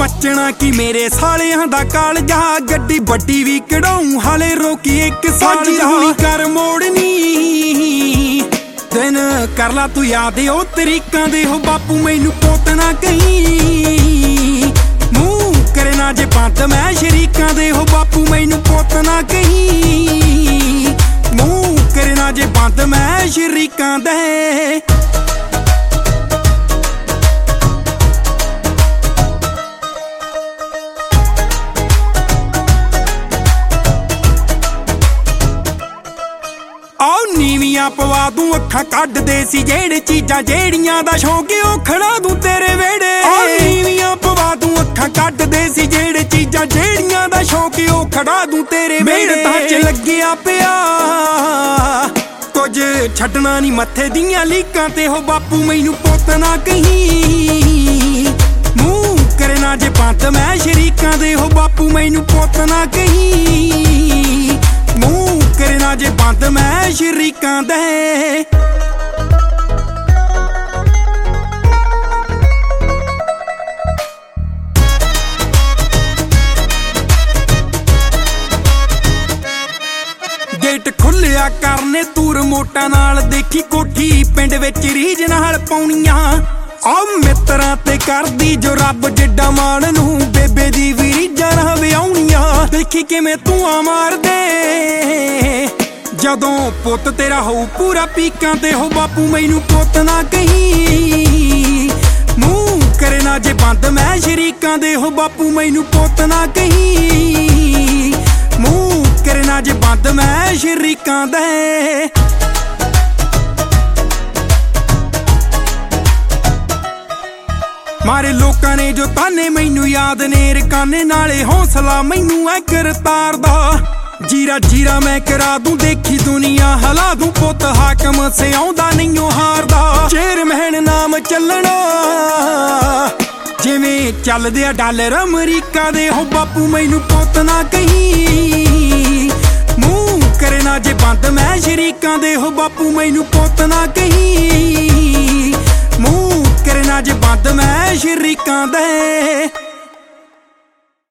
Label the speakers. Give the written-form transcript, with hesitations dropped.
Speaker 1: ਬਚਣਾ ਕੀ ਮੇਰੇ ਸਾਲਿਆਂ ਦਾ ਕਾਲਜਾ, ਗੱਡੀ ਵੱਡੀ ਵੀ ਕਢਾਉਂ ਹਾਲੇ ਰੋਕੀ ਇੱਕ ਸਾਲ ਜਾ। ਕਰ ਮੋੜਨੀ ਦਿਨ ਕਰ ਲਾ ਤੂੰ ਯਾਦ ਉਹ ਤਰੀਕਾਂ ਦੇ, ਹੋ ਬਾਪੂ ਮੈਨੂੰ ਪੁੱਤ ਨਾ ਕਹੀਂ, ਮੂੰਹ ਕਰੇ ਨਾ ਜੇ ਬੰਦ ਮੈਂ ਸ਼ਰੀਕਾਂ ਦੇ, ਹੋ ਬਾਪੂ ਮੈਨੂੰ ਪੁੱਤ ਨਾ ਕਹੀਂ, ਮੂੰਹ ਕਰੇ ਨਾ ਜੇ ਬੰਦ ਮੈਂ ਸ਼ਰੀਕਾਂ ਦੇ। ਨੀਵੀਆਂ ਪਵਾ ਦੂੰ ਅੱਖਾਂ ਕੱਢਦੇ ਸੀ ਜਿਹੜੇ ਚੀਜ਼ਾਂ ਜਿਹੜੀਆਂ ਦਾ ਸ਼ੌਂਕ ਉਹ ਖੜਾ ਦੂੰ ਤੇਰੇ ਵਿਹੜੇ। ਨੀਵੀਆਂ ਪਵਾ ਦੂੰ ਅੱਖਾਂ ਕੱਢਦੇ ਸੀ ਜਿਹੜੇ ਚੀਜ਼ਾਂ ਜਿਹੜੀਆਂ ਦਾ ਸ਼ੌਂਕ ਉਹ ਖੜਾ ਦੂੰ ਤੇਰੇ ਵਿਹੜੇ। ਤਾਂ ਚ ਲੱਗਿਆ ਪਿਆ ਕੁਝ ਛੱਡਣਾ ਨਹੀਂ ਮੱਥੇ ਦੀਆਂ ਲੀਕਾਂ ਤੇ, ਹੋ ਬਾਪੂ ਮੈਨੂੰ ਪੁੱਤ ਨਾ ਕਹੀਂ, ਮੂੰਹ ਕਰੇ ਨਾ ਜੇ ਬੰਦ ਮੈਂ ਸ਼ਰੀਕਾਂ ਦੇ, ਹੋ ਬਾਪੂ ਮੈਨੂੰ ਪੁੱਤ ਨਾ ਕਹੀਂ, ਮੂੰਹ ਕਰੇ ਨਾ ਜੇ ਬੰਦ ਮੈਂ ਸ਼ਰੀਕਾਂ ਦੇ। ਗੇਟ ਖੁੱਲਿਆ ਕਰਨੇ ਤੂੰ ਰਿਮੋਟਾਂ ਨਾਲ, ਦੇਖੀ ਕੋਠੀ ਪਿੰਡ ਵਿੱਚ ਰੀਝ ਨਾਲ ਪਾਉਣੀਆਂ, ਆ ਮਿੱਤਰਾਂ ਤੇ ਕਰਦੀ ਜੋ ਰੱਬ ਜਿੱਡਾ ਮਾਣ ਨੂੰ, ਬੇਬੇ ਦੀ ਵੀ ਰੀਝਾਂ ਨਾ ਵਿਆਉਣੀਆਂ। ਦੇਖੀ ਕਿਵੇਂ ਤੂੰ ਆ ਮਾਰਦੇ ਜਦੋਂ ਪੁੱਤ ਤੇਰਾ ਹੋਊ ਪੂਰਾ ਪੀਕਾਂ ਤੇ, ਹੋ ਬਾਪੂ ਮੈਨੂੰ ਪੁੱਤ ਨਾ ਕਹੀਂ, ਮੂੰਹ ਕਰੇ ਨਾ ਜੇ ਬੰਦ ਮੈਂ ਸ਼ਰੀਕਾਂ ਦੇ, ਹੋ ਬਾਪੂ ਮੈਨੂੰ ਪੁੱਤ ਨਾ ਕਹੀਂ, ਮੂੰਹ ਕਰੇ ਨਾ ਜੇ ਬੰਦ ਮੈਂ ਸ਼ਰੀਕਾਂ ਦੇ। ਮਾਰੇ ਲੋਕਾਂ ਨੇ ਜੋ ਤਾਨੇ ਮੈਨੂੰ ਯਾਦ ਨੇ ਰਕਾਨੇ, ਨਾਲੇ ਹੌਸਲਾ ਮੈਨੂੰ ਐ ਕਰਤਾਰ ਦਾ, ਜੀਰਾ ਜੀਰਾ ਮੈਂ ਕਰਾ ਦੂੰ ਦੇਖੀ ਦੁਨੀਆ ਹਲਾ ਦੂੰ, ਪੁੱਤ ਹਾਕਮ ਸਿਆਉਂਦਾ ਨਹੀਂ ਉਹ ਹਾਰਦਾ। ਚੇਅਰਮੈਨ ਨਾਮ ਚੱਲਣਾ ਜਿਵੇਂ ਚੱਲਦੇ ਆ ਡਾਲਰ ਅਮਰੀਕਾ ਦੇ, ਹੋ ਬਾਪੂ ਮੈਨੂੰ ਪੁੱਤ ਨਾ ਕਹੀਂ, ਮੂੰਹ ਕਰੇ ਨਾ ਜੇ ਬੰਦ ਮੈਂ ਸ਼ਰੀਕਾਂ ਦੇ, ਹੋ ਬਾਪੂ ਮੈਨੂੰ ਪੁੱਤ ਨਾ ਕਹੀਂ, ਮੂੰਹ ਕਰੇ ਨਾ ਜੇ ਬੰਦ ਮੈਂ ਸ਼ਰੀਕਾਂ ਦੇ।